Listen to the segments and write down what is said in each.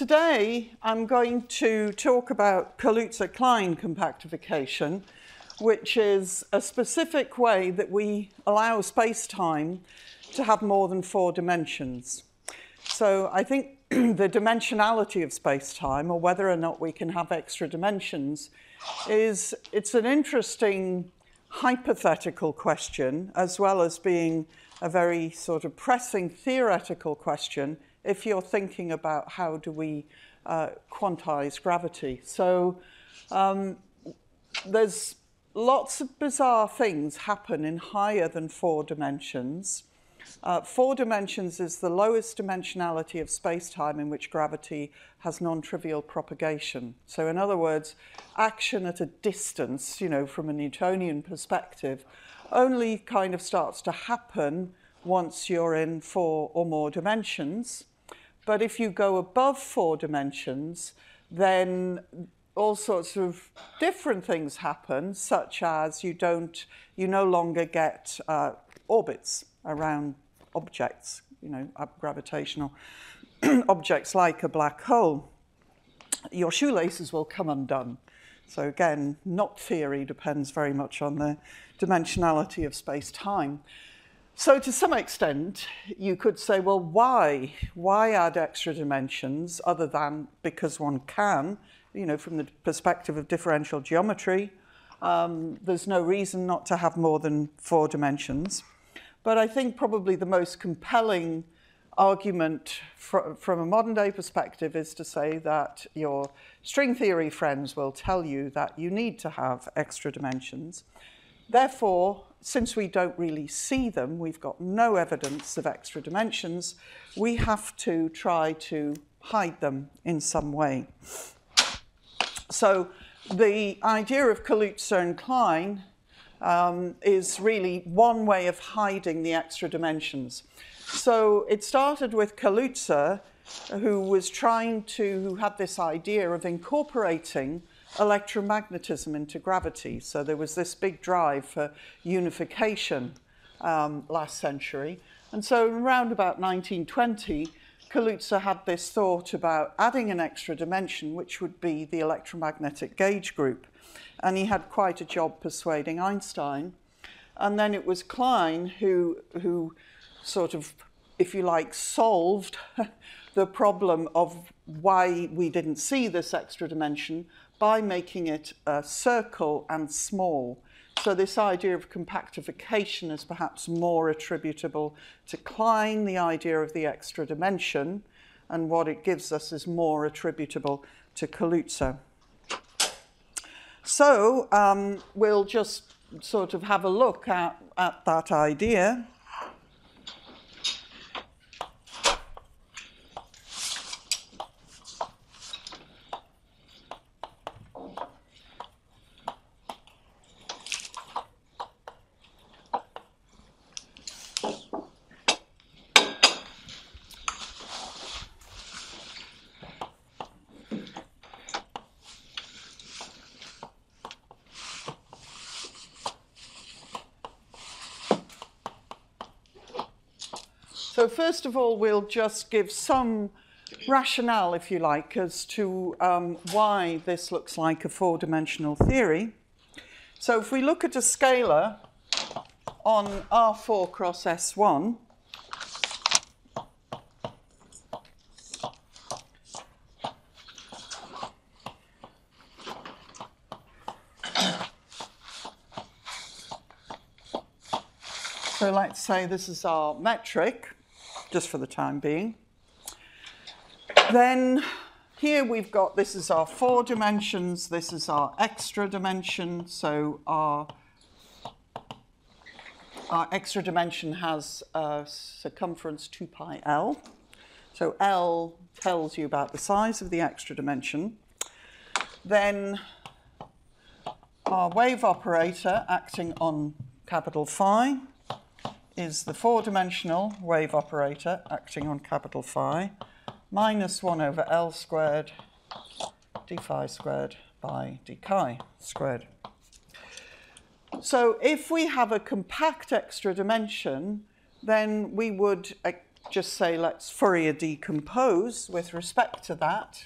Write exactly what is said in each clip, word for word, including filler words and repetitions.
Today, I'm going to talk about Kaluza-Klein compactification, which is a specific way that we allow space-time to have more than four dimensions. So I think the dimensionality of space-time, or whether or not we can have extra dimensions, is it's an interesting hypothetical question, as well as being a very sort of pressing theoretical question if you're thinking about how do we uh, quantize gravity. So um, there's lots of bizarre things happen in higher than four dimensions. Uh, four dimensions is the lowest dimensionality of space-time in which gravity has non-trivial propagation. So in other words, action at a distance, you know, from a Newtonian perspective, only kind of starts to happen once you're in four or more dimensions. But if you go above four dimensions, then all sorts of different things happen, such as you don't, you no longer get uh, orbits around objects, you know, gravitational objects like a black hole. Your shoelaces will come undone. So again, not theory, depends very much on the dimensionality of space-time. So to some extent, you could say, well, why? Why add extra dimensions other than because one can? You know, from the perspective of differential geometry, um, there's no reason not to have more than four dimensions. But I think probably the most compelling argument fr from a modern day perspective is to say that your string theory friends will tell you that you need to have extra dimensions. Therefore, since we don't really see them, we've got no evidence of extra dimensions, we have to try to hide them in some way. So the idea of Kaluza and Klein um, is really one way of hiding the extra dimensions. So it started with Kaluza, who was trying to, who had this idea of incorporating electromagnetism into gravity. So there was this big drive for unification um, last century. And so around about nineteen twenty, Kaluza had this thought about adding an extra dimension, which would be the electromagnetic gauge group. And he had quite a job persuading Einstein. And then it was Klein who, who sort of, if you like, solved the problem of why we didn't see this extra dimension by making it a circle and small. So this idea of compactification is perhaps more attributable to Klein, the idea of the extra dimension, and what it gives us is more attributable to Kaluza. So um, we'll just sort of have a look at, at that idea. So first of all, we'll just give some rationale, if you like, as to um, why this looks like a four-dimensional theory. So if we look at a scalar on R four cross S one, so let's say this is our metric, just for the time being. Then here we've got, this is our four dimensions, this is our extra dimension, so our, our extra dimension has a circumference two pi L. So L tells you about the size of the extra dimension. Then our wave operator acting on capital phi is the four-dimensional wave operator acting on capital phi minus one over L squared d phi squared by d chi squared. So if we have a compact extra dimension, then we would just say let's Fourier decompose with respect to that.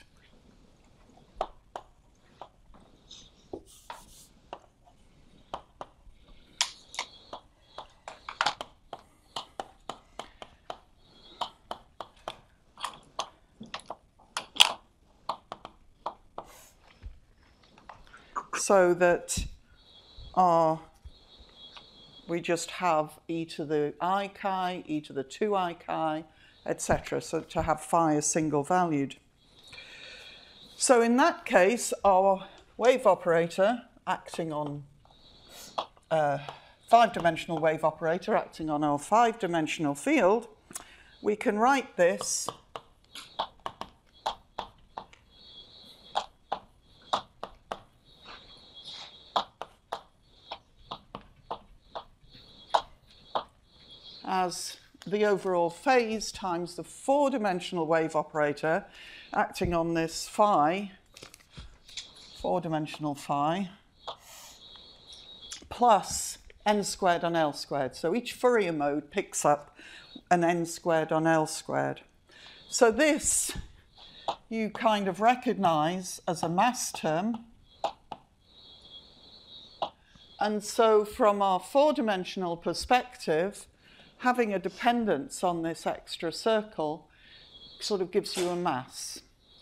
So that our, we just have e to the I chi, e to the two I chi, et cetera. So to have phi as single valued. So in that case, our wave operator acting on uh, five-dimensional wave operator acting on our five-dimensional field, we can write this as the overall phase times the four-dimensional wave operator acting on this phi, four-dimensional phi, plus n squared on L squared. So each Fourier mode picks up an n squared on L squared. So this you kind of recognize as a mass term. And so from our four-dimensional perspective, having a dependence on this extra circle sort of gives you a mass.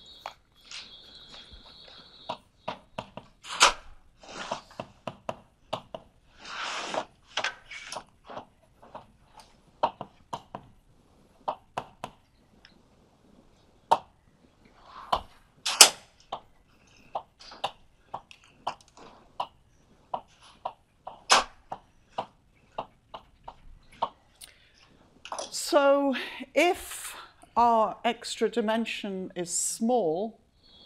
So if our extra dimension is small,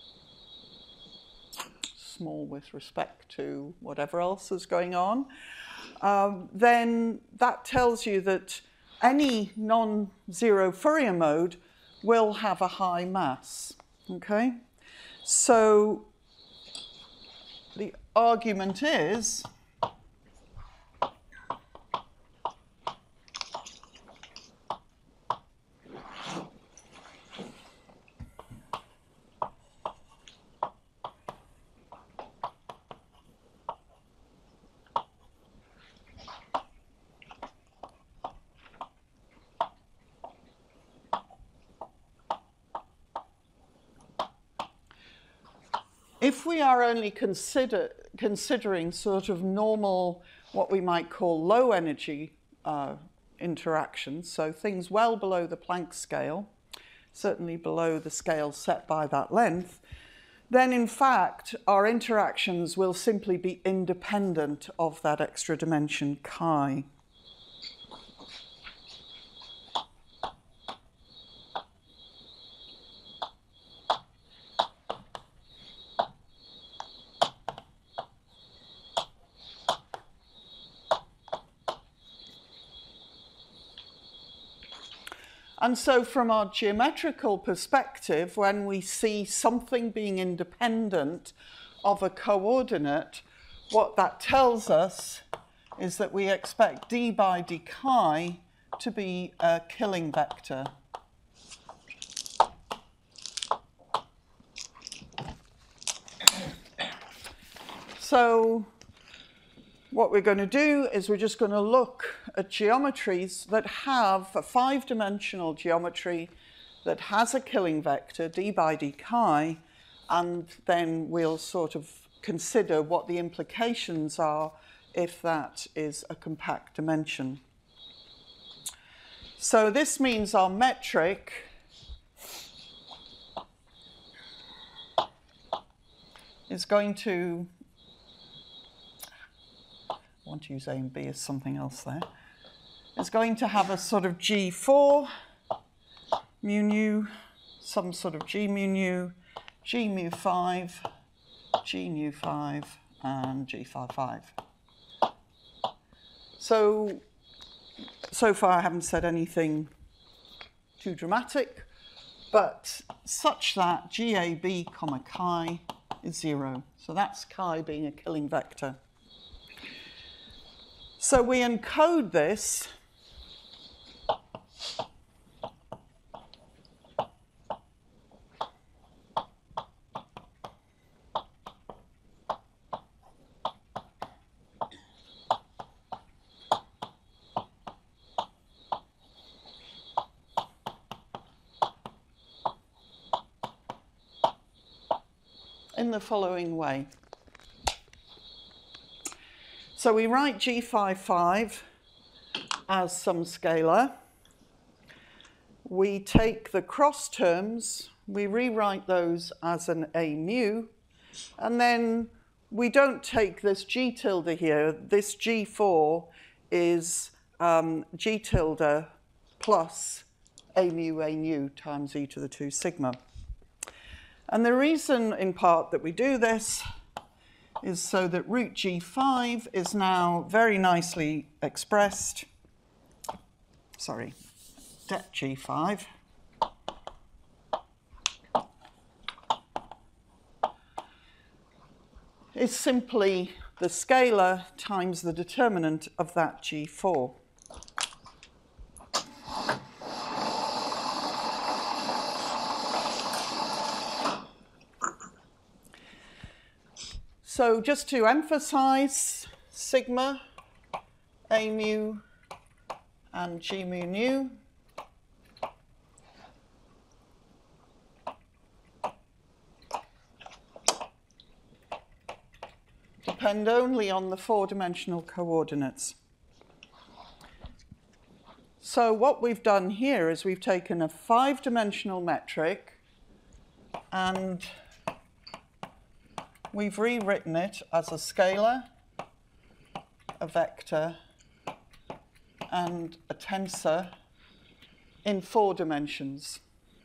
small with respect to whatever else is going on, um, then that tells you that any non-zero Fourier mode will have a high mass, okay? So the argument is if we are only consider, considering sort of normal, what we might call low energy uh, interactions, so things well below the Planck scale, certainly below the scale set by that length, then in fact our interactions will simply be independent of that extra dimension chi. And so from our geometrical perspective, when we see something being independent of a coordinate, what that tells us is that we expect d by d chi to be a killing vector. So what we're going to do is we're just going to look at geometries that have a five-dimensional geometry that has a killing vector, d by d chi, and then we'll sort of consider what the implications are if that is a compact dimension. So this means our metric is going to, I want to use A and B as something else there, is going to have a sort of G four mu nu, some sort of G mu nu, G mu five, G nu five, and G five five. So, so far I haven't said anything too dramatic, but such that G A B comma chi is zero. So that's chi being a killing vector. So we encode this in the following way. So we write G five five as some scalar. We take the cross terms, we rewrite those as an A mu, and then we don't take this G tilde here. This G four is um, G tilde plus A mu A nu times e to the two sigma. And the reason, in part, that we do this is so that root G five is now very nicely expressed. Sorry, det G five. Is simply the scalar times the determinant of that G four. So just to emphasize, sigma, A mu, and G mu nu depend only on the four-dimensional coordinates. So what we've done here is we've taken a five-dimensional metric and we've rewritten it as a scalar, a vector, and a tensor in four dimensions.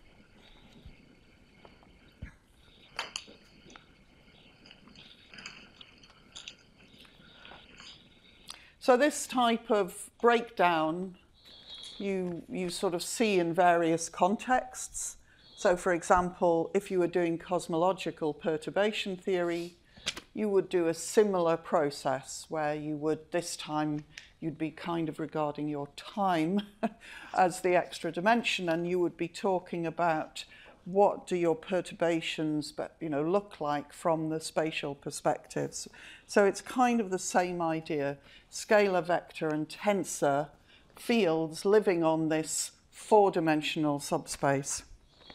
So this type of breakdown you, you sort of see in various contexts. So for example, if you were doing cosmological perturbation theory, you would do a similar process where you would, this time, you'd be kind of regarding your time as the extra dimension, and you would be talking about what do your perturbations, you know, look like from the spatial perspectives. So it's kind of the same idea, scalar, vector, and tensor fields living on this four-dimensional subspace.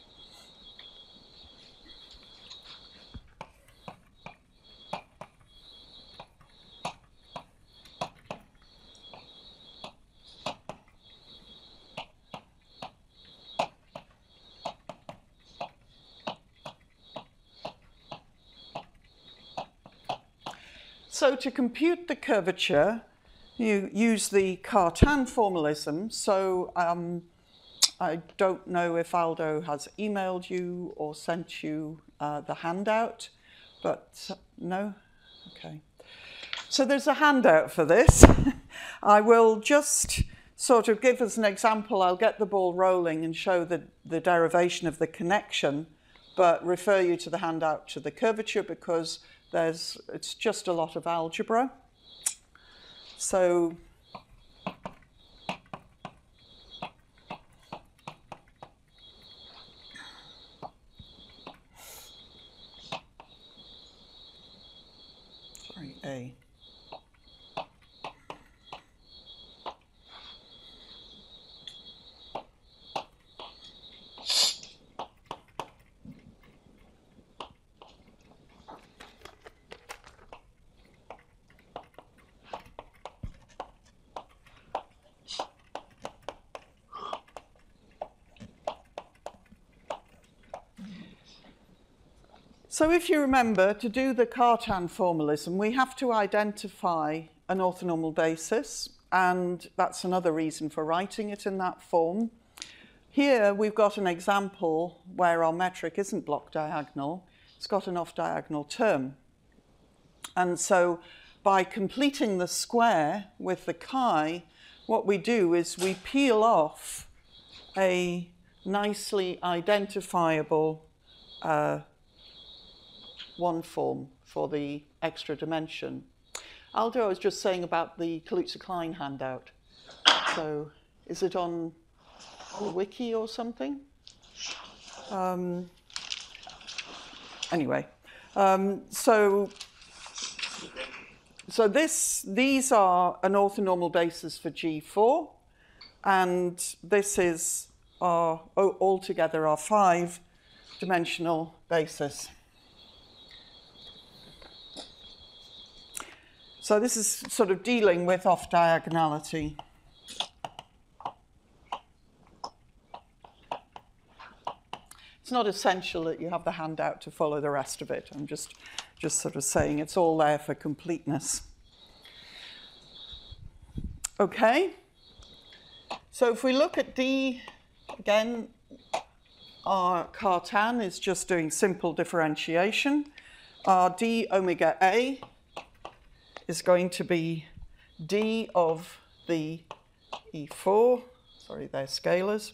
So to compute the curvature, you use the Cartan formalism. So um, I don't know if Aldo has emailed you or sent you uh, the handout, but no? Okay. So there's a handout for this. I will just sort of give us an example. I'll get the ball rolling and show the, the derivation of the connection, but refer you to the handout to the curvature because There's, it's just a lot of algebra. So sorry, A. So if you remember, to do the Cartan formalism, we have to identify an orthonormal basis, and that's another reason for writing it in that form. Here we've got an example where our metric isn't block diagonal, it's got an off-diagonal term. And so by completing the square with the chi, what we do is we peel off a nicely identifiable uh, one form for the extra dimension. Aldo, I was just saying about the Kaluza-Klein handout. So is it on the wiki or something? Um, anyway, um, so, so this, these are an orthonormal basis for G four, and this is our, altogether our five-dimensional basis. So this is sort of dealing with off-diagonality. It's not essential that you have the handout to follow the rest of it. I'm just, just sort of saying it's all there for completeness. Okay. So if we look at D, again, our Cartan is just doing simple differentiation. Our d omega A is going to be d of the E four, sorry, they're scalars,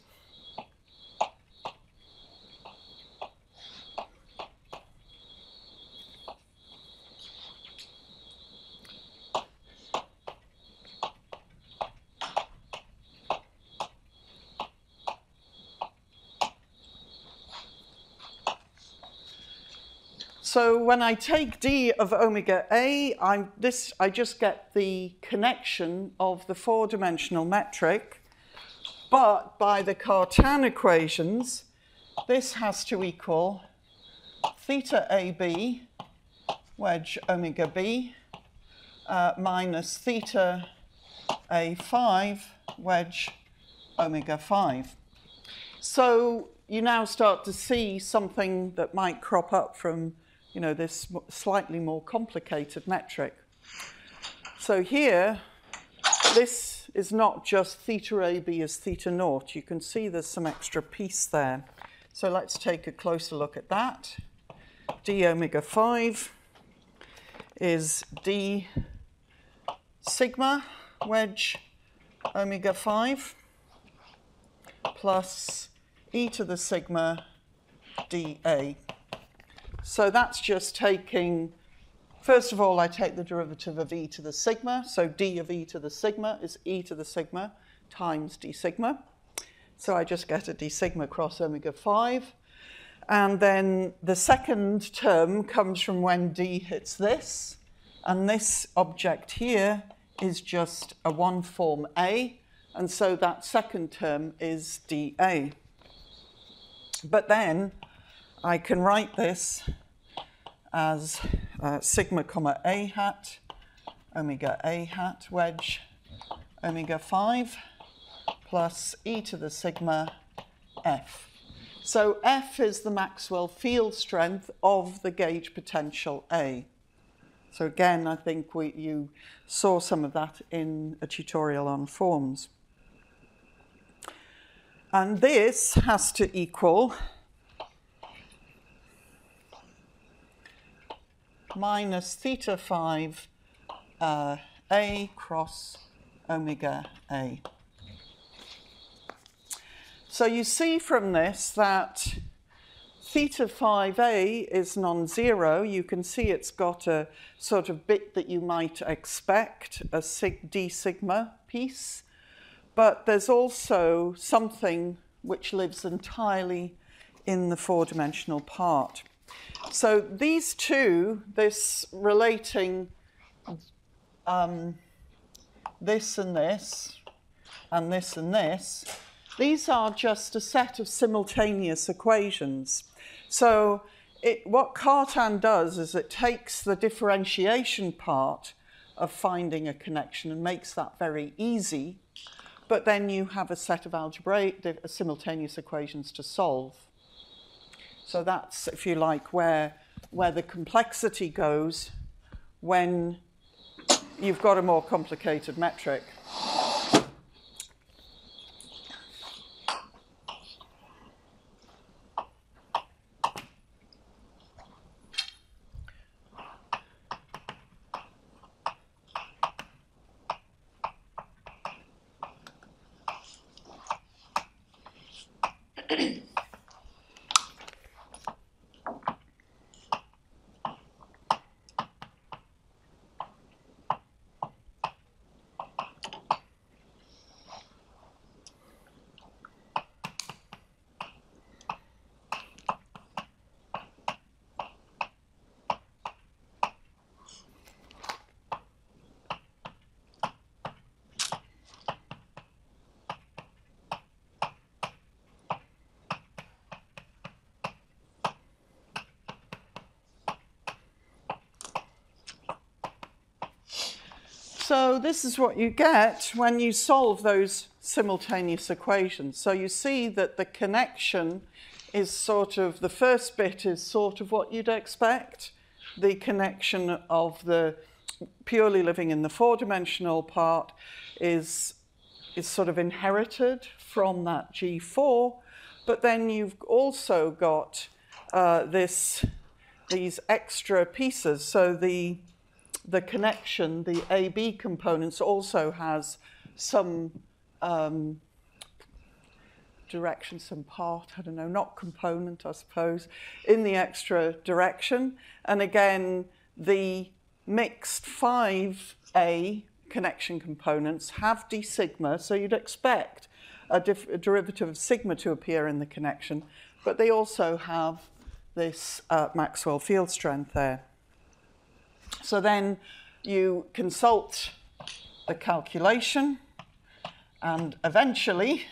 so when I take d of omega A, I'm, this, I just get the connection of the four-dimensional metric, but by the Cartan equations, this has to equal theta A B, wedge omega B, uh, minus theta A five, wedge omega five. So you now start to see something that might crop up from you know, this slightly more complicated metric. So here, this is not just theta A B as theta naught. You can see there's some extra piece there. So let's take a closer look at that. D omega five is d sigma wedge omega five plus e to the sigma dA. So that's just taking, first of all, I take the derivative of e to the sigma. So d of e to the sigma is e to the sigma times d sigma. So I just get a d sigma cross omega five. And then the second term comes from when d hits this. And this object here is just a one form A. And so that second term is dA. But then I can write this as uh, sigma comma A hat, omega A hat, wedge omega five, plus e to the sigma F. So F is the Maxwell field strength of the gauge potential A. So again, I think we, you saw some of that in a tutorial on forms. And this has to equal minus theta five uh, A cross omega A. So you see from this that theta five A is non-zero. You can see it's got a sort of bit that you might expect, a sig d sigma piece. But there's also something which lives entirely in the four-dimensional part. So these two, this relating um, this and this, and this and this, these are just a set of simultaneous equations. So it, what Cartan does is it takes the differentiation part of finding a connection and makes that very easy, but then you have a set of algebraic simultaneous equations to solve. So that's, if you like, where, where the complexity goes when you've got a more complicated metric. So this is what you get when you solve those simultaneous equations. So you see that the connection is sort of, the first bit is sort of what you'd expect. The connection of the purely living in the four-dimensional part is, is sort of inherited from that G four, but then you've also got uh, this, these extra pieces. So the, the connection, the A B components, also has some um, direction, some part, I don't know, not component, I suppose, in the extra direction. And again, the mixed five A connection components have d sigma, so you'd expect a, a derivative of sigma to appear in the connection, but they also have this uh, Maxwell field strength there. So then you consult the calculation, and eventually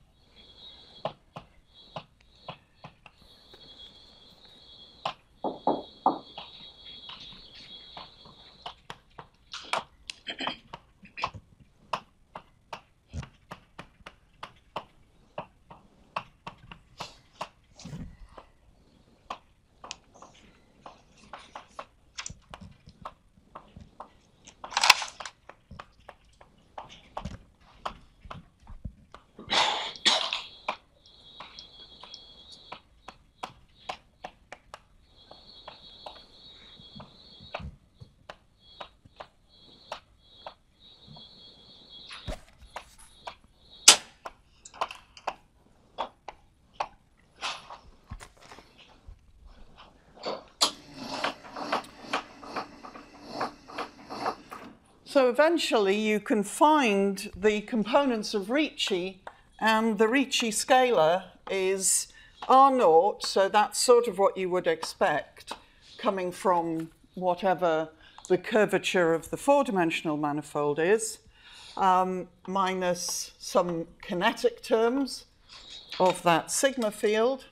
So eventually you can find the components of Ricci, and the Ricci scalar is R naught, so that's sort of what you would expect coming from whatever the curvature of the four-dimensional manifold is, um, minus some kinetic terms of that sigma field.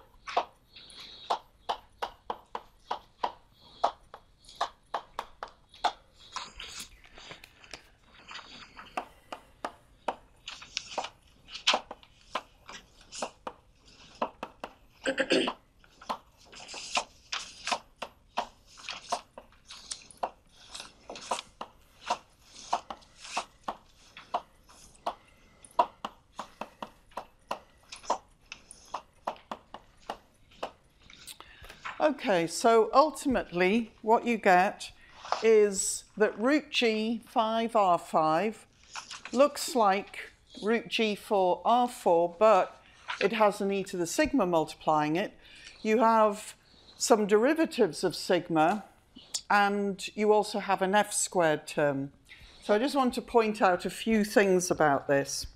Okay, so ultimately what you get is that root G five R five looks like root G four R four, but it has an e to the sigma multiplying it. You have some derivatives of sigma, and you also have an F squared term. So I just want to point out a few things about this.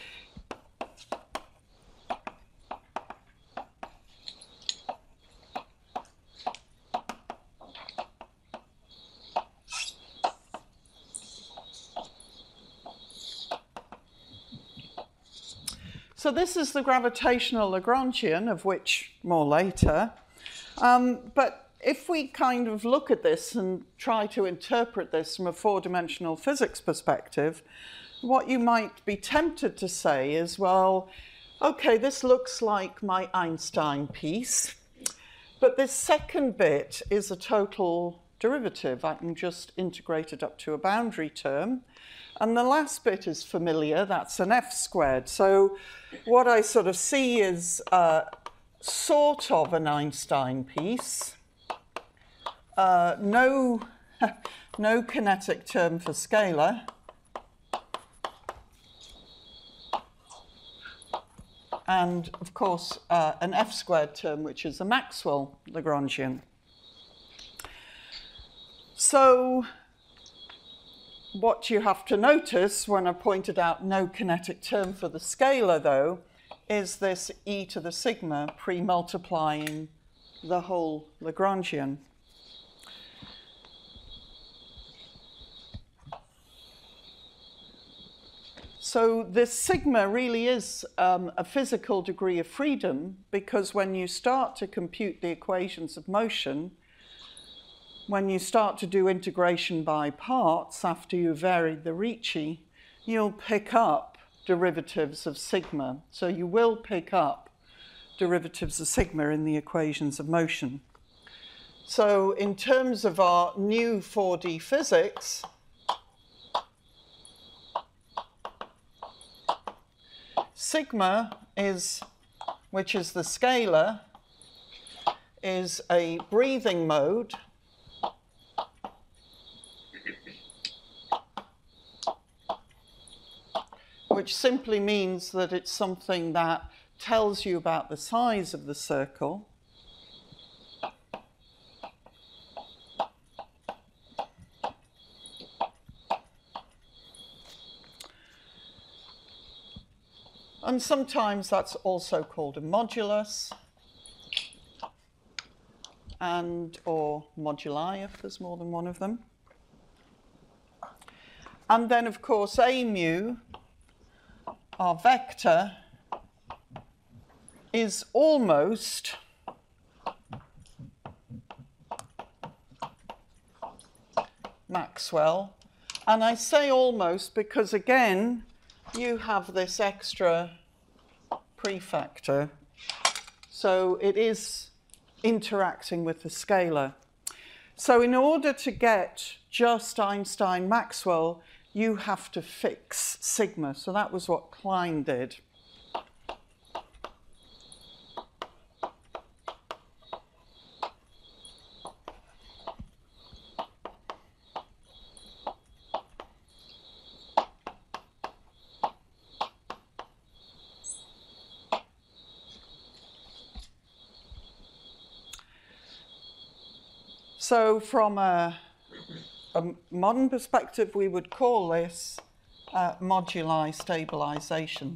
So this is the gravitational Lagrangian, of which more later. Um, but if we kind of look at this and try to interpret this from a four-dimensional physics perspective, what you might be tempted to say is, well, okay, this looks like my Einstein piece, but this second bit is a total derivative. I can just integrate it up to a boundary term. And the last bit is familiar, that's an F squared. So what I sort of see is uh, sort of an Einstein piece, uh, no, no kinetic term for scalar, and of course uh, an F squared term, which is a Maxwell Lagrangian. So what you have to notice when I pointed out no kinetic term for the scalar, though, is this e to the sigma pre-multiplying the whole Lagrangian. So this sigma really is um, a physical degree of freedom, because when you start to compute the equations of motion, when you start to do integration by parts after you've varied the Ricci, you'll pick up derivatives of sigma. So you will pick up derivatives of sigma in the equations of motion. So in terms of our new four D physics, sigma is, which is the scalar, is a breathing mode which simply means that it's something that tells you about the size of the circle. And sometimes that's also called a modulus, and or moduli if there's more than one of them. And then, of course, a mu, our vector, is almost Maxwell. And I say almost because, again, you have this extra prefactor. So it is interacting with the scalar. So in order to get just Einstein-Maxwell, you have to fix sigma. So that was what Klein did. So from a, a modern perspective, we would call this uh, moduli stabilization.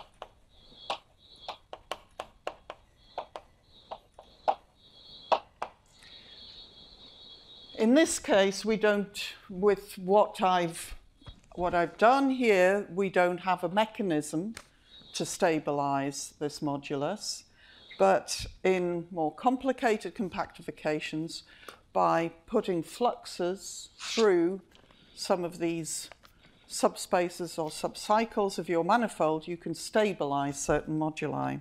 In this case, we don't, with what I've, what I've done here, we don't have a mechanism to stabilize this modulus, but in more complicated compactifications, by putting fluxes through some of these subspaces or subcycles of your manifold, you can stabilize certain moduli.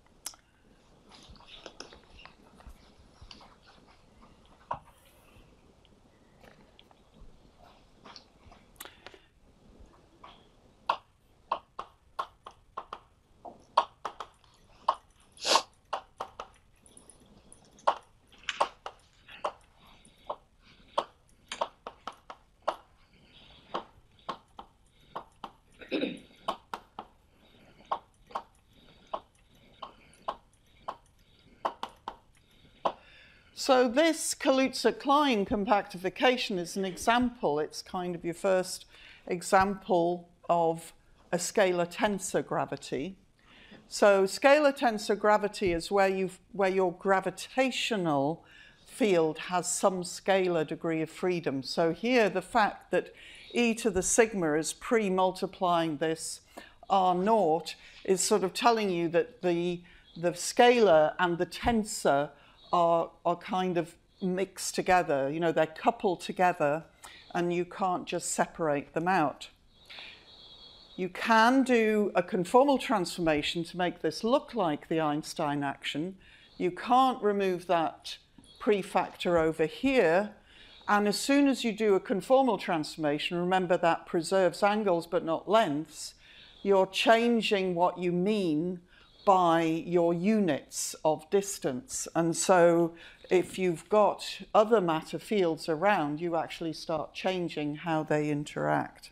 So this Kaluza-Klein compactification is an example. It's kind of your first example of a scalar tensor gravity. So scalar tensor gravity is where, you've, where your gravitational field has some scalar degree of freedom. So here the fact that e to the sigma is pre-multiplying this r naught is sort of telling you that the, the scalar and the tensor Are, are kind of mixed together, you know, they're coupled together and you can't just separate them out. You can do a conformal transformation to make this look like the Einstein action. You can't remove that prefactor over here, and as soon as you do a conformal transformation, remember that preserves angles but not lengths, you're changing what you mean by your units of distance. And so if you've got other matter fields around, you actually start changing how they interact.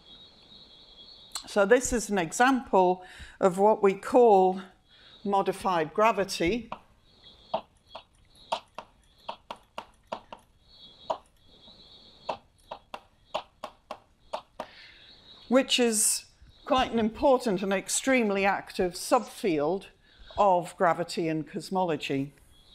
So this is an example of what we call modified gravity. Which is quite an important and extremely active subfield of gravity and cosmology.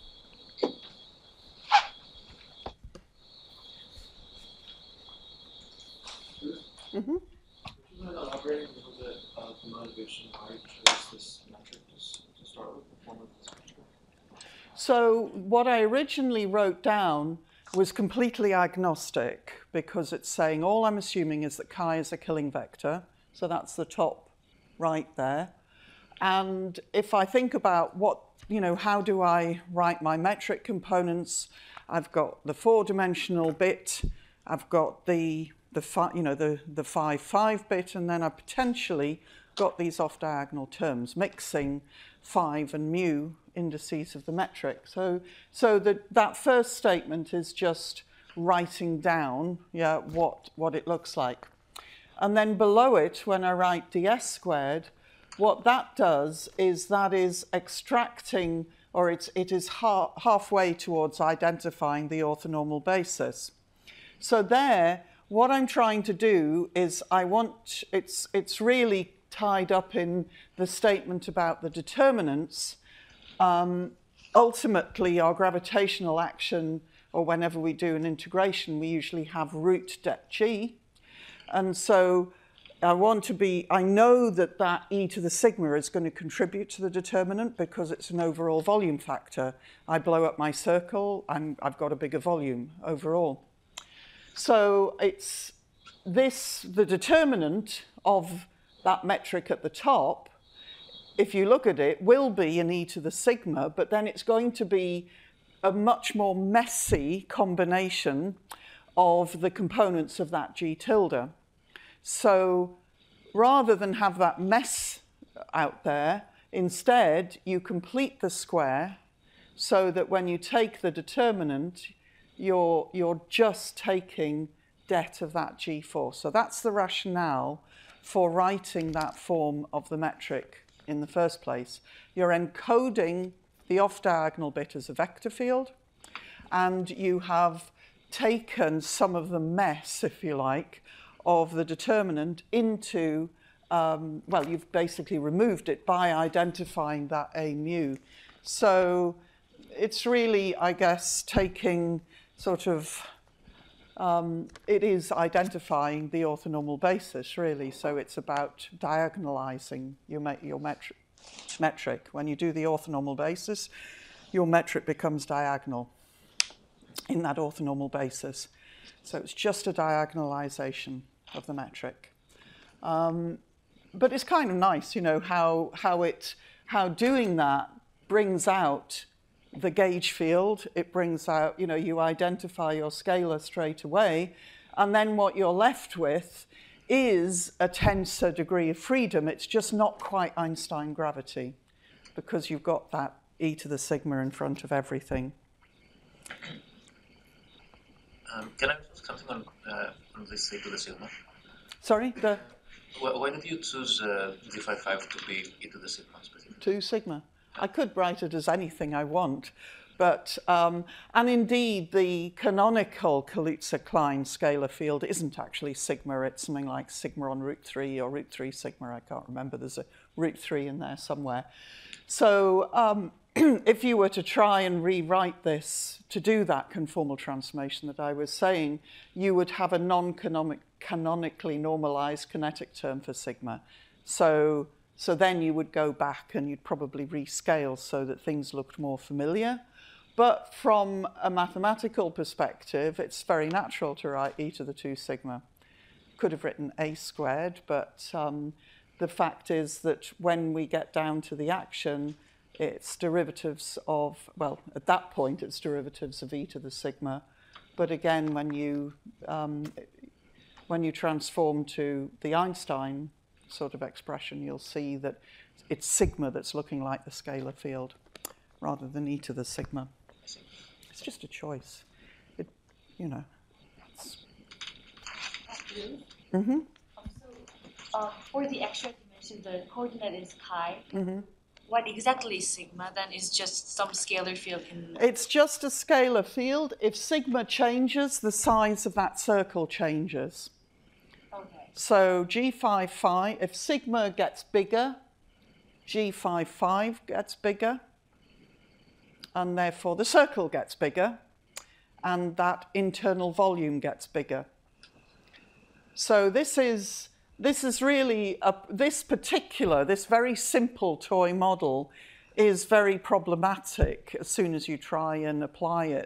Mm-hmm. Would you mind elaborating a little bit about the motivation why you chose this metric to, to start with, the form of this metric? So what I originally wrote down was completely agnostic because it's saying all I'm assuming is that chi is a killing vector. So that's the top right there. And if I think about what, you know, how do I write my metric components? I've got the four-dimensional bit, I've got the, the fi you know, the, the five, five bit, and then I've potentially got these off-diagonal terms, mixing five and mu indices of the metric. So, so the, that first statement is just writing down yeah, what, what it looks like. And then below it, when I write ds squared, what that does is that is extracting, or it's, it is ha halfway towards identifying the orthonormal basis. So there, what I'm trying to do is I want, it's, it's really tied up in the statement about the determinants. Um, ultimately, our gravitational action, or whenever we do an integration, we usually have root det g. And so I want to be, I know that that e to the sigma is going to contribute to the determinant because it's an overall volume factor. I blow up my circle, I'm, I've got a bigger volume overall. So it's this, the determinant of that metric at the top, if you look at it, will be an e to the sigma, but then it's going to be a much more messy combination of the components of that g tilde. So rather than have that mess out there, instead you complete the square so that when you take the determinant, you're, you're just taking det of that g force. So that's the rationale for writing that form of the metric in the first place. You're encoding the off-diagonal bit as a vector field, and you have taken some of the mess, if you like, of the determinant into, um, well, you've basically removed it by identifying that a mu. So it's really, I guess, taking sort of, um, it is identifying the orthonormal basis, really. So it's about diagonalizing your, me your metric. metric. When you do the orthonormal basis, your metric becomes diagonal in that orthonormal basis. So it's just a diagonalization of the metric. Um, but it's kind of nice, you know, how, how, it, how doing that brings out the gauge field. It brings out, you know, you identify your scalar straight away, and then what you're left with is a tensor degree of freedom. It's just not quite Einstein gravity because you've got that e to the sigma in front of everything. Um, can I ask something on, uh, on this e to the sigma? Sorry? The why, why did you choose uh, G five five to be e to the sigma specifically? two sigma. I could write it as anything I want. But, um, and indeed, the canonical Kaluza-Klein scalar field isn't actually sigma. It's something like sigma on root three or root three sigma. I can't remember. There's a root three in there somewhere. So um, if you were to try and rewrite this to do that conformal transformation that I was saying, you would have a non-canonically normalized kinetic term for sigma. So, so then you would go back and you'd probably rescale so that things looked more familiar. But from a mathematical perspective, it's very natural to write e to the two sigma. Could have written a squared, but um, the fact is that when we get down to the action, it's derivatives of, well, at that point, it's derivatives of e to the sigma. But again, when you, um, when you transform to the Einstein sort of expression, you'll see that it's sigma that's looking like the scalar field rather than e to the sigma. It's just a choice. It, you know. Mm-hmm. So, uh, for the extra dimension, the coordinate is chi. Mm-hmm. What exactly is sigma? Then is just some scalar field in. It's just a scalar field. If sigma changes, the size of that circle changes. Okay. So G five five, if sigma gets bigger, G five five gets bigger. And therefore the circle gets bigger, and that internal volume gets bigger. So this is, this is really, a, this particular, this very simple toy model is very problematic as soon as you try and apply it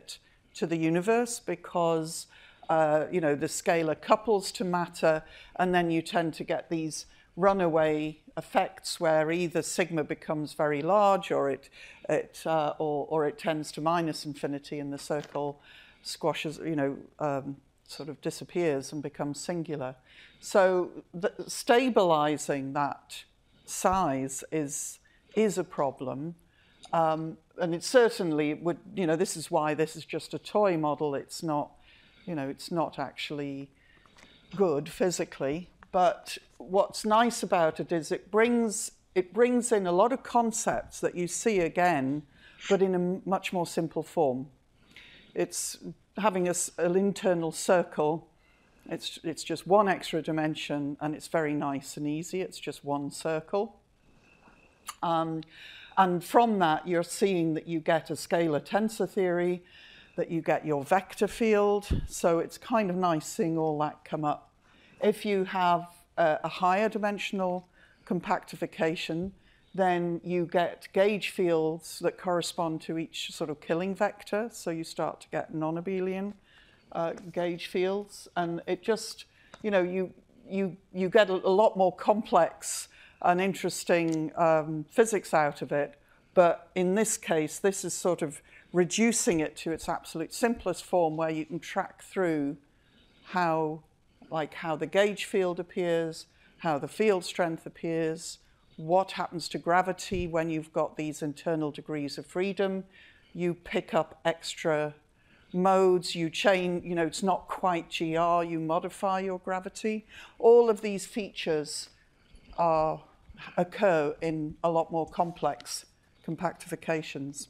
to the universe because uh, you know, the scalar couples to matter, and then you tend to get these runaway effects where either sigma becomes very large or it, it uh, or, or it tends to minus infinity and the circle squashes, you know, um, sort of disappears and becomes singular. So the, stabilizing that size is, is a problem. Um, and it certainly would, you know, this is why this is just a toy model. It's not, you know, it's not actually good physically. But what's nice about it is it brings, it brings in a lot of concepts that you see again, but in a much more simple form. It's having a, an internal circle. It's, it's just one extra dimension, and it's very nice and easy. It's just one circle. Um, and from that, you're seeing that you get a scalar tensor theory, that you get your vector field. So it's kind of nice seeing all that come up. If you have a, a higher dimensional compactification, then you get gauge fields that correspond to each sort of killing vector. So you start to get non-abelian uh, gauge fields. And it just, you know, you, you, you get a, a lot more complex and interesting um, physics out of it. But in this case, this is sort of reducing it to its absolute simplest form, where you can track through how, like how the gauge field appears, how the field strength appears, what happens to gravity when you've got these internal degrees of freedom. You pick up extra modes, you chain, you know, it's not quite G R, you modify your gravity. All of these features are, occur in a lot more complex compactifications.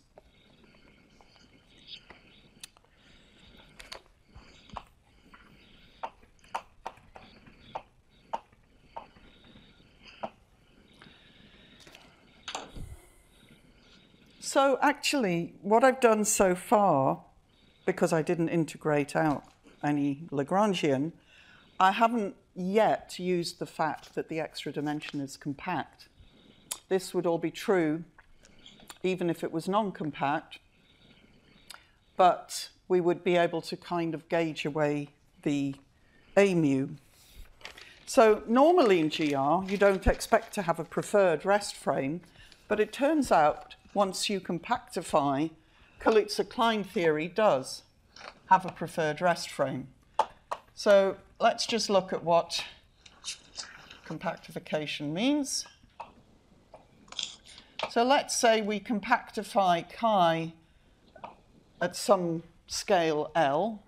So actually, what I've done so far, because I didn't integrate out any Lagrangian, I haven't yet used the fact that the extra dimension is compact. This would all be true even if it was non-compact, but we would be able to kind of gauge away the A mu. So normally in G R, you don't expect to have a preferred rest frame, but it turns out once you compactify, Kaluza-Klein theory does have a preferred rest frame. So let's just look at what compactification means. So let's say we compactify chi at some scale L.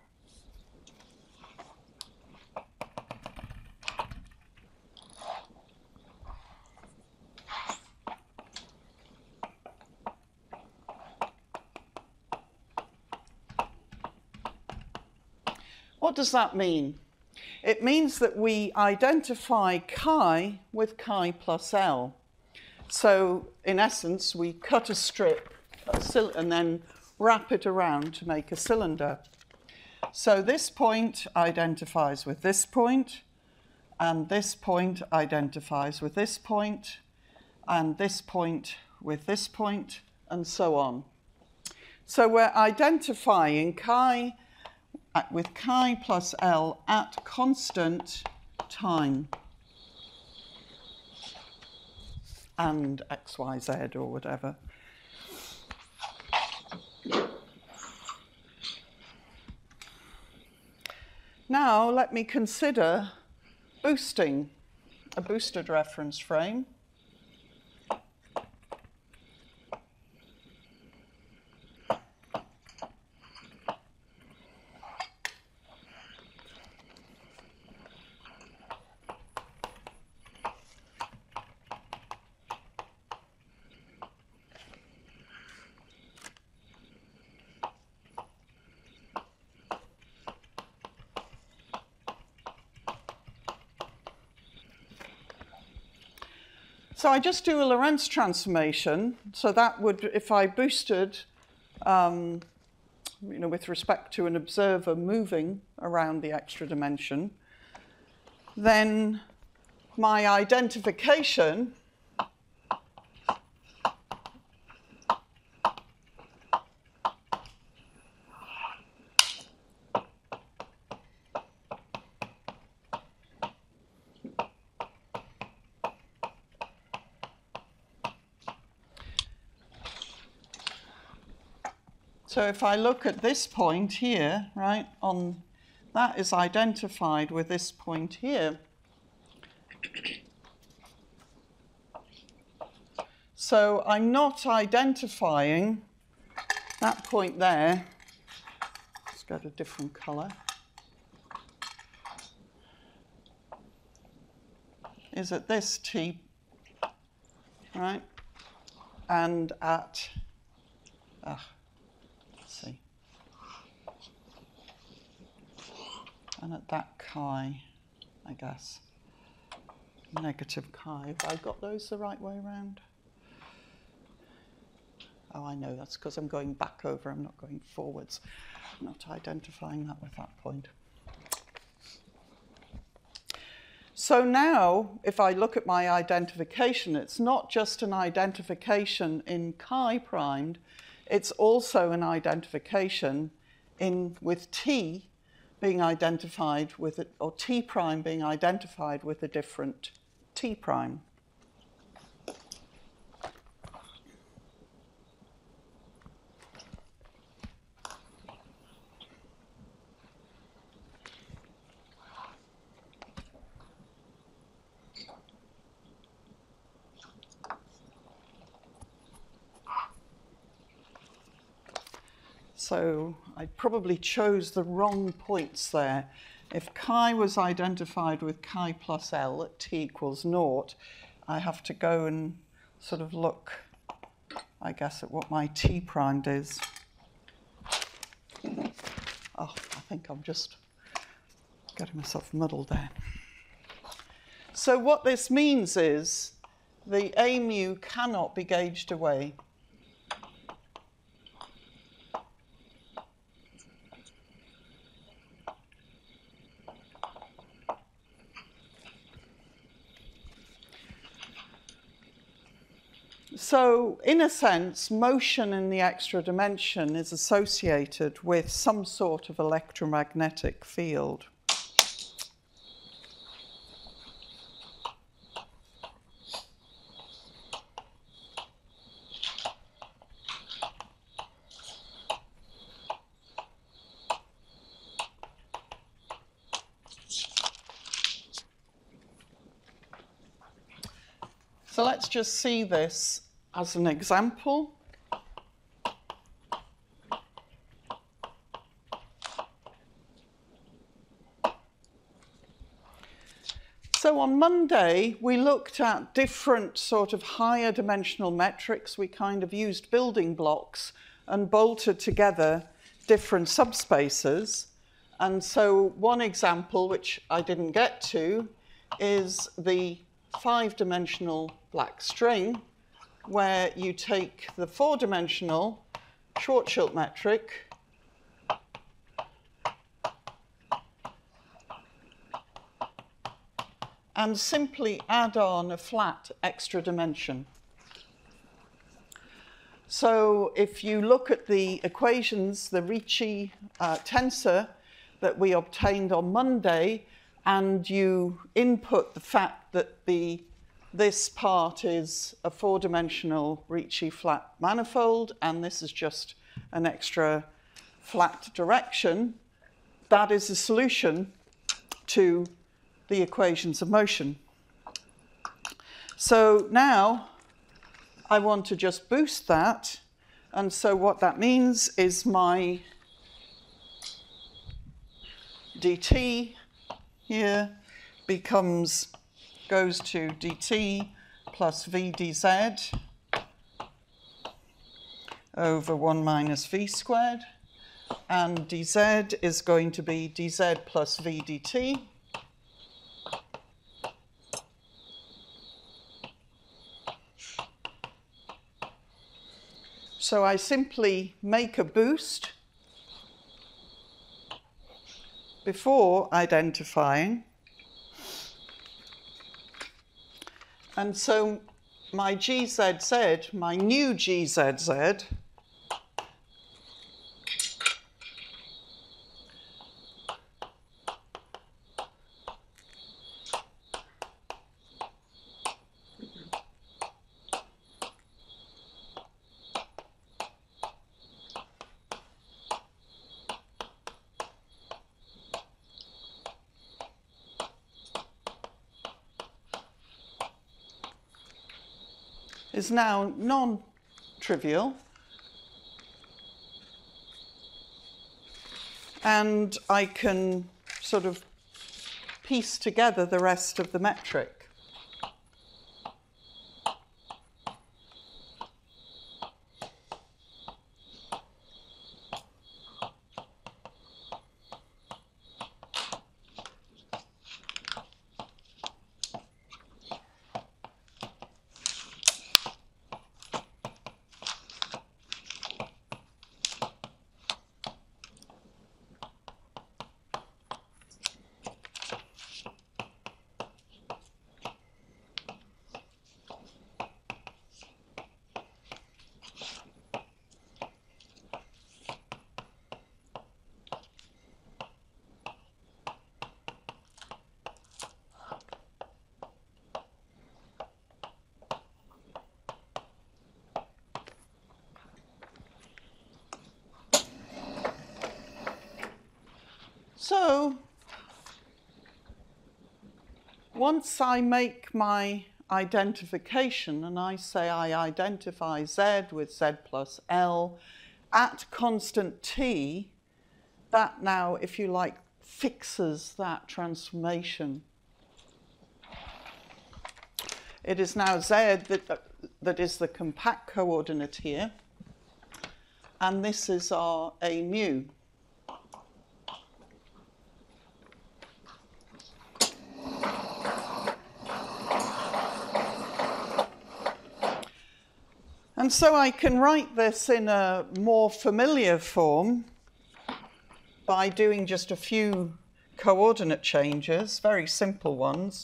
What does that mean? It means that we identify chi with chi plus L. So in essence, we cut a strip and then wrap it around to make a cylinder. So this point identifies with this point, and this point identifies with this point, and this point with this point, and so on. So we're identifying chi with chi plus L at constant time and x, y, z, or whatever. Now let me consider boosting a boosted reference frame. So I just do a Lorentz transformation. So that would, if I boosted, um, you know, with respect to an observer moving around the extra dimension, then my identification So if I look at this point here, right, on that is identified with this point here. So I'm not identifying that point there. Let's get a different color. Is at this T, right? And at, ah, let's see. And at that chi, I guess. Negative chi. Have I got those the right way around? Oh, I know, that's because I'm going back over, I'm not going forwards. I'm not identifying that with that point. So now, if I look at my identification, it's not just an identification in chi primed, it's also an identification in with T being identified with, it, or T prime being identified with a different T prime. So I probably chose the wrong points there. If chi was identified with chi plus L at t equals naught, I have to go and sort of look, I guess, at what my t primed is. Oh, I think I'm just getting myself muddled there. So what this means is the A mu cannot be gauged away. So, in a sense, motion in the extra dimension is associated with some sort of electromagnetic field. So let's just see this as an example. So on Monday, we looked at different sort of higher dimensional metrics. We kind of used building blocks and bolted together different subspaces. And so one example, which I didn't get to, is the five-dimensional black string, where you take the four-dimensional Schwarzschild metric and simply add on a flat extra dimension. So if you look at the equations, the Ricci uh, tensor that we obtained on Monday, and you input the fact that the this part is a four-dimensional Ricci flat manifold, and this is just an extra flat direction, that is the solution to the equations of motion. So now I want to just boost that, and so what that means is my dt here becomes, goes to dt plus v dz over one minus v squared, and dz is going to be dz plus v dt. So I simply make a boost before identifying. And so my G Z Z, my new G Z Z, is now non-trivial. And I can sort of piece together the rest of the metric. So, once I make my identification and I say I identify Z with Z plus L at constant T, that now, if you like, fixes that transformation. It is now Z that, that is the compact coordinate here, and this is our A mu. And so I can write this in a more familiar form by doing just a few coordinate changes, very simple ones.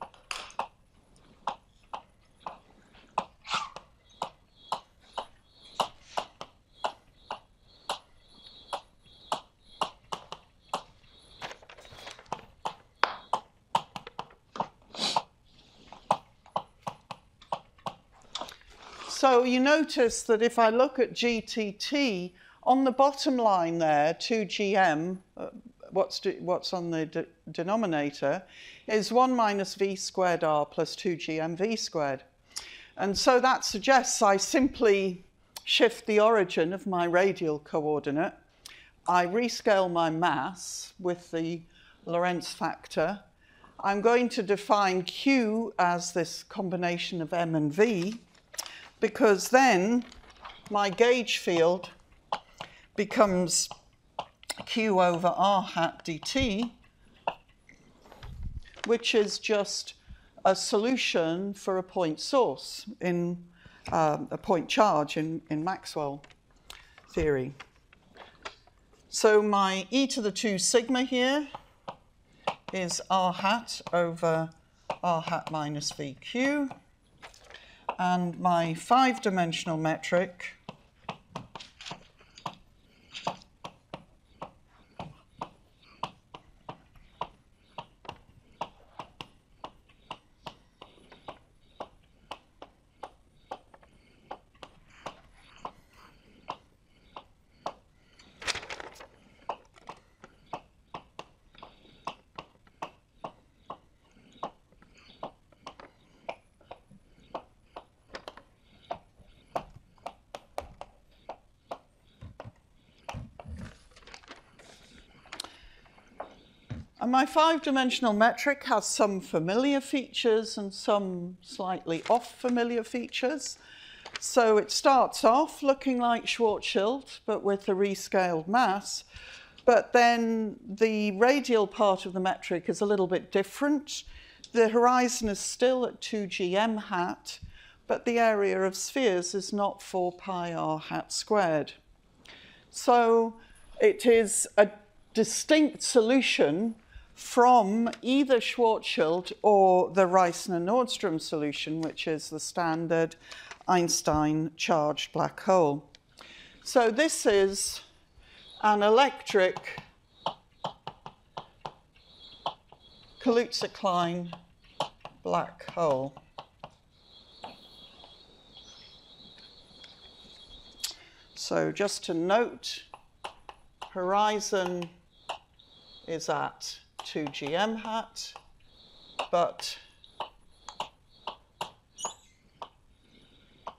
So you notice that if I look at G T T, on the bottom line there, two G M, uh, what's, do, what's on the de denominator, is one minus V squared R plus two G M V squared. And so that suggests I simply shift the origin of my radial coordinate. I rescale my mass with the Lorentz factor. I'm going to define Q as this combination of M and V, because then my gauge field becomes Q over R hat dt, which is just a solution for a point source in um, a point charge in, in Maxwell theory. So my e to the two sigma here is R hat over R hat minus V Q. And my five-dimensional metric And my five-dimensional metric has some familiar features and some slightly off-familiar features. So it starts off looking like Schwarzschild, but with a rescaled mass. But then the radial part of the metric is a little bit different. The horizon is still at two G M hat, but the area of spheres is not four pi R hat squared. So it is a distinct solution from either Schwarzschild or the Reissner-Nordström solution, which is the standard Einstein charged black hole. So this is an electric Kaluza-Klein black hole. So just to note, horizon is at two G M hat, but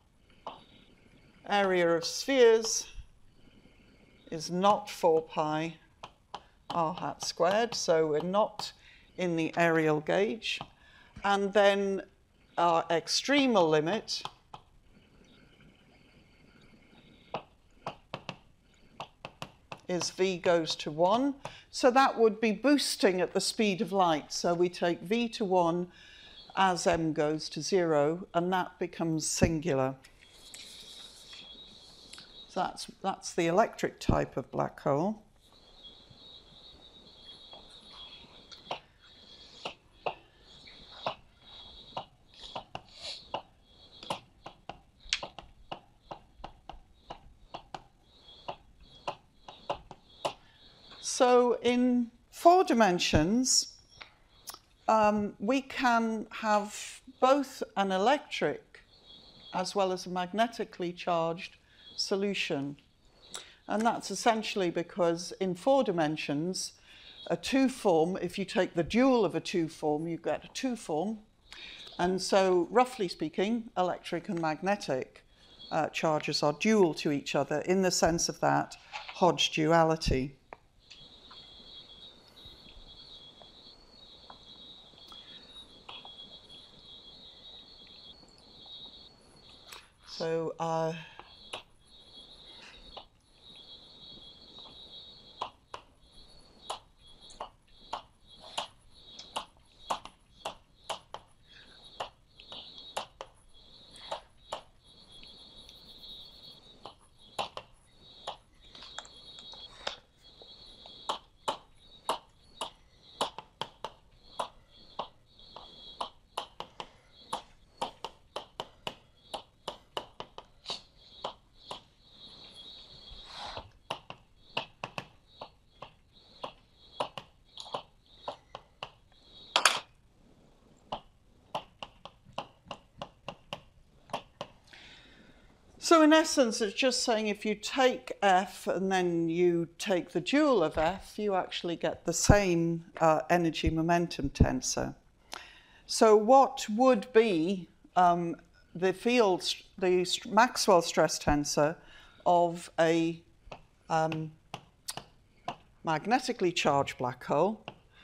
area of spheres is not four pi r hat squared, so we're not in the areal gauge. And then our extremal limit is v goes to one. So that would be boosting at the speed of light. So we take v to one as m goes to zero, and that becomes singular. So that's, that's the electric type of black hole. So in four dimensions, um, we can have both an electric as well as a magnetically charged solution. And that's essentially because in four dimensions, a two form, if you take the dual of a two form, you get a two form. And so, roughly speaking, electric and magnetic uh, charges are dual to each other in the sense of that Hodge duality. So, uh, So in essence, it's just saying if you take F and then you take the dual of F, you actually get the same uh, energy momentum tensor. So what would be um, the field, the Maxwell stress tensor of a um, magnetically charged black hole?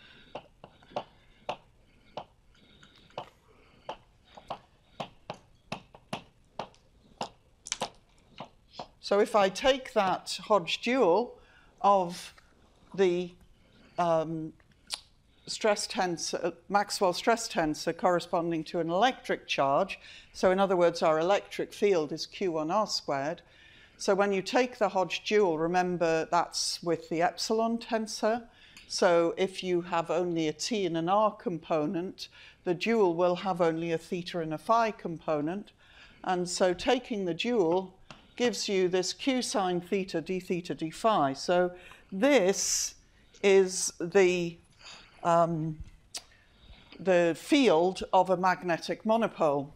So if I take that Hodge dual of the um, stress tensor, Maxwell stress tensor corresponding to an electric charge, so in other words, our electric field is Q one R squared. So when you take the Hodge dual, remember that's with the epsilon tensor. So if you have only a T and an R component, the dual will have only a theta and a phi component. And so taking the dual gives you this q sine theta d theta d phi. So this is the, um, the field of a magnetic monopole.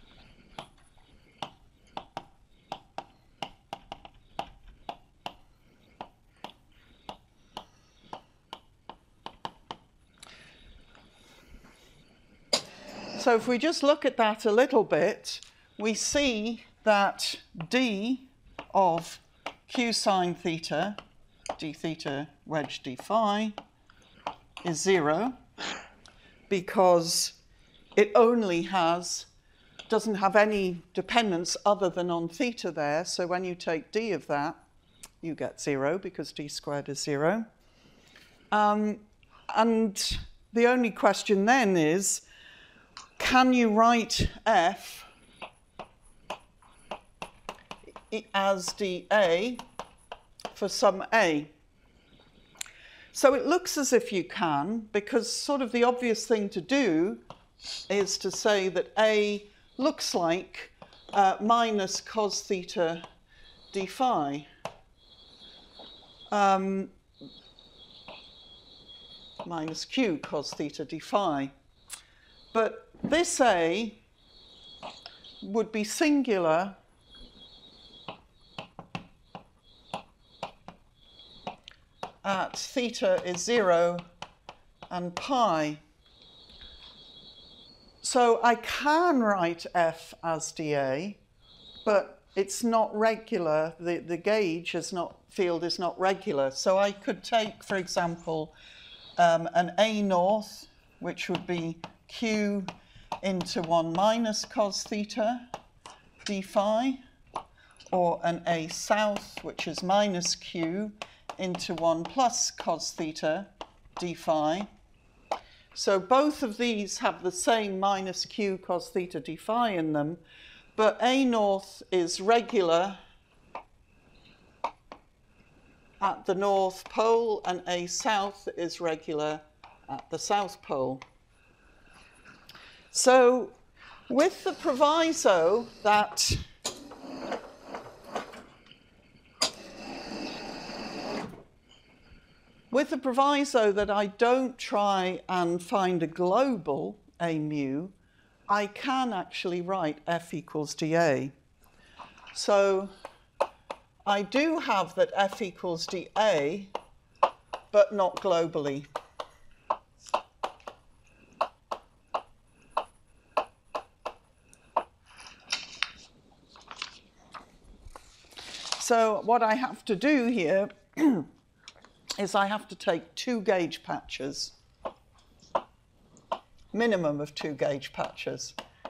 So if we just look at that a little bit, we see that d of q sine theta, d theta wedge d phi, is zero because it only has, doesn't have any dependence other than on theta there. So when you take d of that, you get zero because d squared is zero. Um, and the only question then is, can you write F as dA for some A? So it looks as if you can, because sort of the obvious thing to do is to say that A looks like uh, minus cos theta d phi. Um, minus q cos theta d phi. But this A would be singular at theta is zero and pi. So I can write F as dA, but it's not regular. The, the gauge is not, field is not regular. So I could take, for example, um, an A north, which would be Q into one minus cos theta d phi, or an A south, which is minus Q into one plus cos theta d phi. So both of these have the same minus Q cos theta d phi in them, but A north is regular at the North Pole and A south is regular at the South Pole. So with the proviso that with the proviso that I don't try and find a global A mu, I can actually write F equals dA. So I do have that F equals dA, but not globally. So what I have to do here is I have to take two gauge patches, minimum of two gauge patches.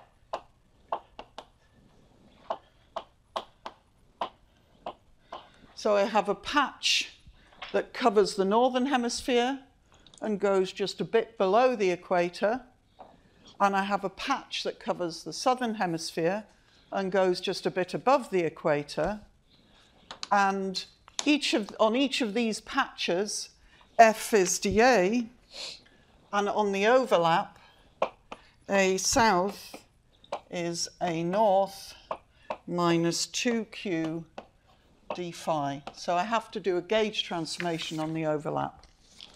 So I have a patch that covers the northern hemisphere and goes just a bit below the equator, and I have a patch that covers the southern hemisphere and goes just a bit above the equator, and each of, on each of these patches, F is dA, and on the overlap, A south is A north minus two Q d phi. So I have to do a gauge transformation on the overlap.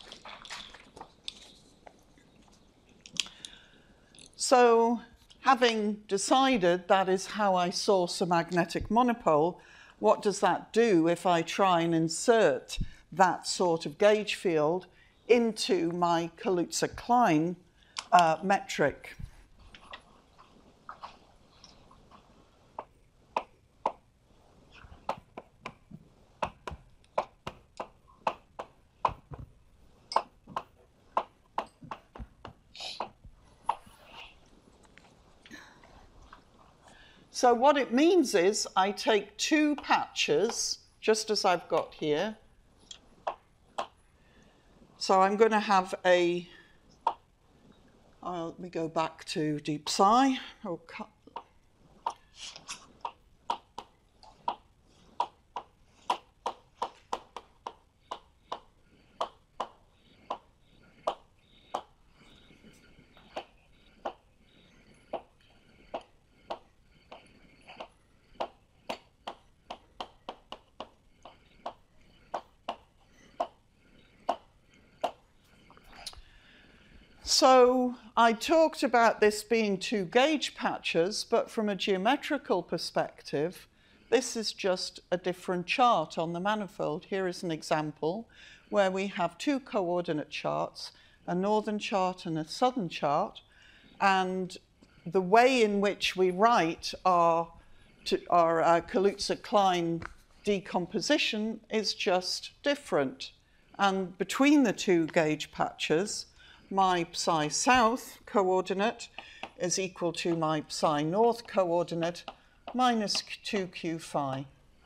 So having decided that is how I source a magnetic monopole, what does that do if I try and insert that sort of gauge field into my Kaluza-Klein uh, metric? So what it means is I take two patches, just as I've got here. So I'm going to have a, uh, let me go back to deep psi. Oh, cut. So I talked about this being two gauge patches, but from a geometrical perspective, this is just a different chart on the manifold. Here is an example where we have two coordinate charts, a northern chart and a southern chart, and the way in which we write our, to, our uh, Kaluza-Klein decomposition is just different. And between the two gauge patches, my psi south coordinate is equal to my psi north coordinate minus two Q phi.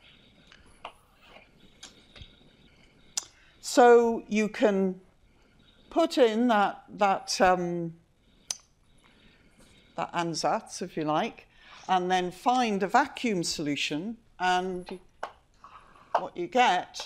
So you can put in that, that, um, that ansatz, if you like, and then find a vacuum solution, and what you get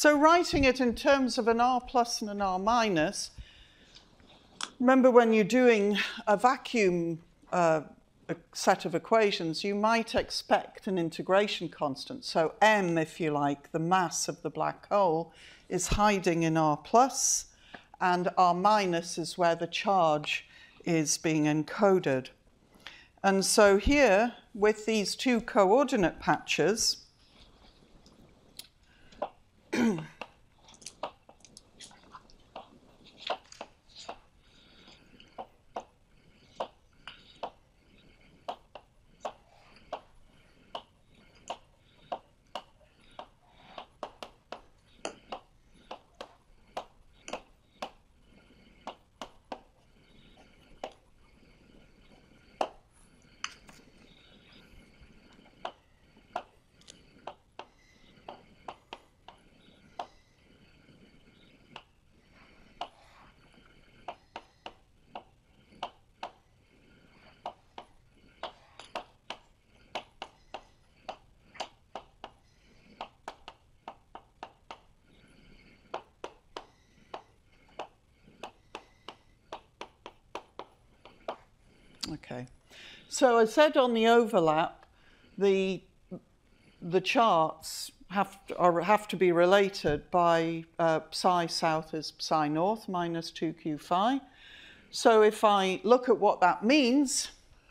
So writing it in terms of an R plus and an R minus, remember when you're doing a vacuum uh, a set of equations, you might expect an integration constant. So m, if you like, the mass of the black hole, is hiding in R plus, and R minus is where the charge is being encoded. And so here, with these two coordinate patches, okay, so I said on the overlap, the, the charts have to, are, have to be related by uh, psi south is psi north minus two q phi. So if I look at what that means,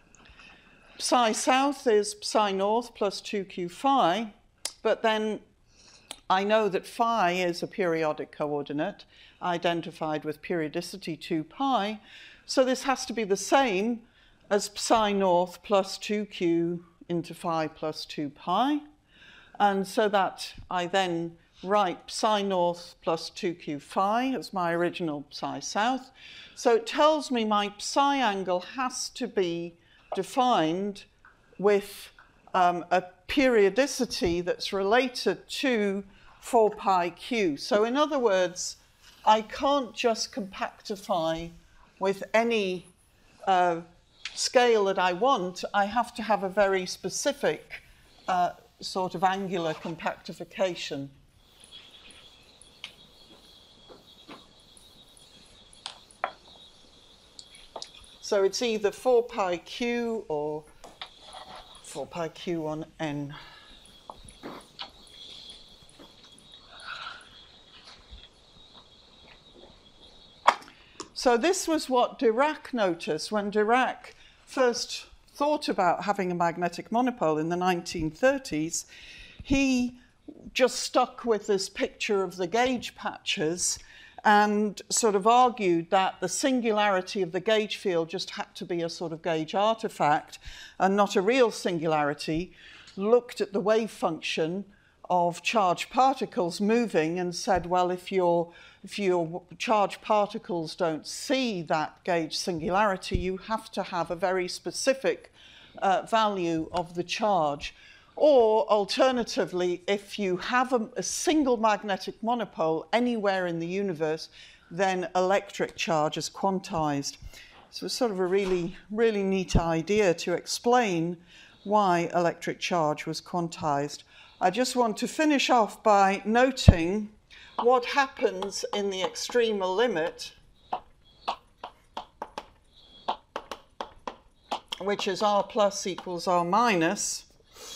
psi south is psi north plus two q phi, but then I know that phi is a periodic coordinate identified with periodicity two pi, so this has to be the same as psi north plus two q into phi plus two pi. And so that I then write psi north plus two q phi as my original psi south. So it tells me my psi angle has to be defined with um, a periodicity that's related to four pi q. So in other words, I can't just compactify with any uh, scale that I want. I have to have a very specific uh, sort of angular compactification. So it's either four pi q or four pi q on n. So this was what Dirac noticed when Dirac first thought about having a magnetic monopole in the nineteen thirties. He just stuck with this picture of the gauge patches and sort of argued that the singularity of the gauge field just had to be a sort of gauge artifact and not a real singularity, looked at the wave function of charged particles moving and said, well, if your, if your charged particles don't see that gauge singularity, you have to have a very specific uh, value of the charge. Or alternatively, if you have a, a single magnetic monopole anywhere in the universe, then electric charge is quantized. So it's sort of a really, really neat idea to explain why electric charge was quantized. I just want to finish off by noting what happens in the extremal limit, which is R plus equals R minus.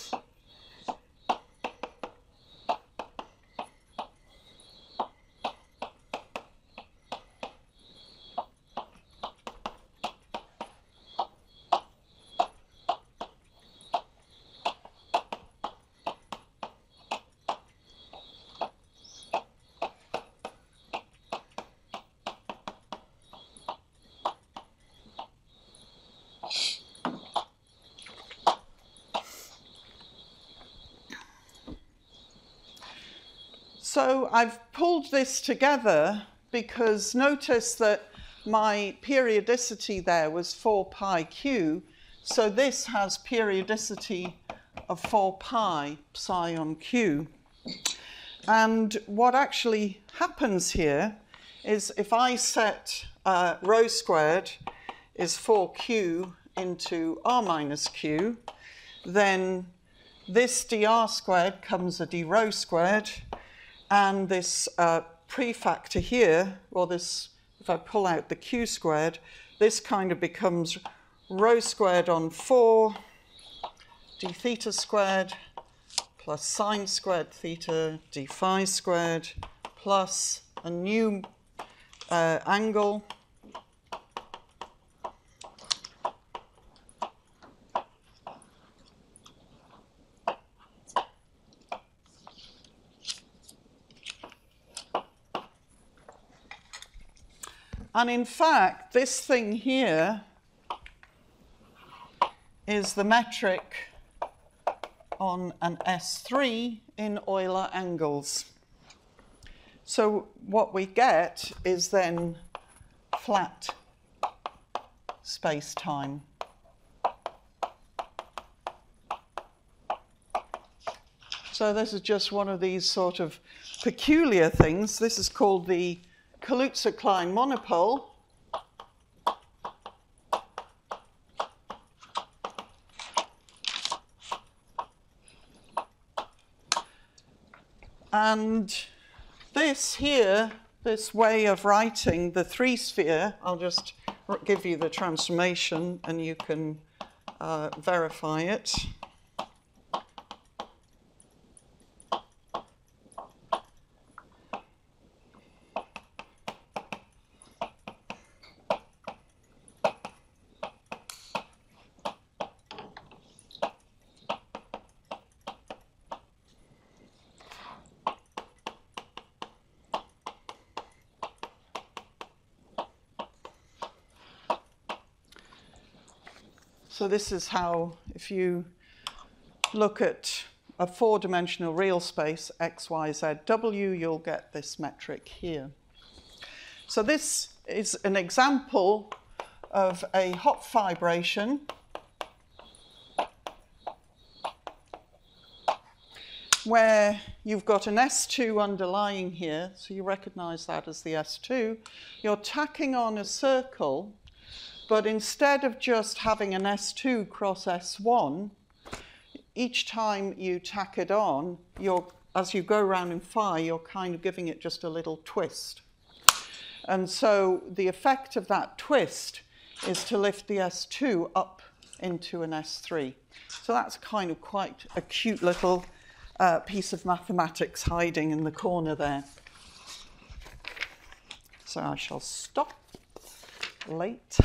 So I've pulled this together because notice that my periodicity there was four pi q. So this has periodicity of four pi psi on q. And what actually happens here is if I set uh, rho squared is four q into r minus q, then this dr squared comes a d rho squared, And this uh, prefactor here, or this, if I pull out the q squared, this kind of becomes rho squared on four d theta squared plus sine squared theta d phi squared plus a new uh, angle and in fact this thing here is the metric on an S three in Euler angles. So what we get is then flat space-time. So this is just one of these sort of peculiar things. This is called the Kaluza-Klein monopole. And this here, this way of writing the three-sphere, I'll just give you the transformation and you can uh, verify it. So this is how, if you look at a four-dimensional real space, x, y, z, w, you'll get this metric here. So this is an example of a hot vibration where you've got an S two underlying here, so you recognize that as the S two. You're tacking on a circle, but instead of just having an S two cross S one, each time you tack it on, you're, as you go around in phi, you're kind of giving it just a little twist. And so the effect of that twist is to lift the S two up into an S three. So that's kind of quite a cute little uh, piece of mathematics hiding in the corner there. So I shall stop. Late.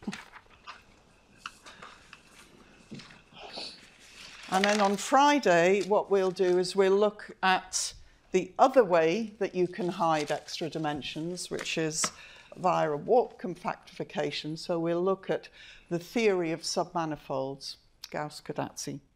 And then on Friday, what we'll do is we'll look at the other way that you can hide extra dimensions, which is via a warp compactification. So we'll look at the theory of submanifolds, Gauss-Codazzi.